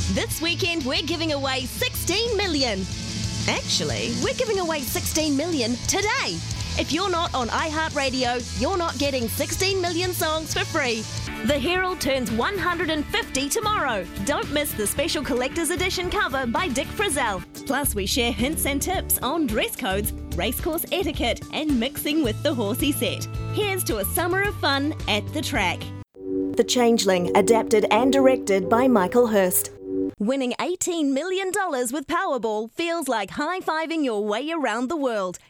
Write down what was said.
This weekend, we're giving away 16 million. Actually, we're giving away 16 million today. If you're not on iHeartRadio, you're not getting 16 million songs for free. The Herald turns 150 tomorrow. Don't miss the special collector's edition cover by Dick Frizzell. Plus, we share hints and tips on dress codes, racecourse etiquette, and mixing with the horsey set. Here's to a summer of fun at the track. The Changeling, adapted and directed by Michael Hurst. Winning $18 million with Powerball feels like high-fiving your way around the world.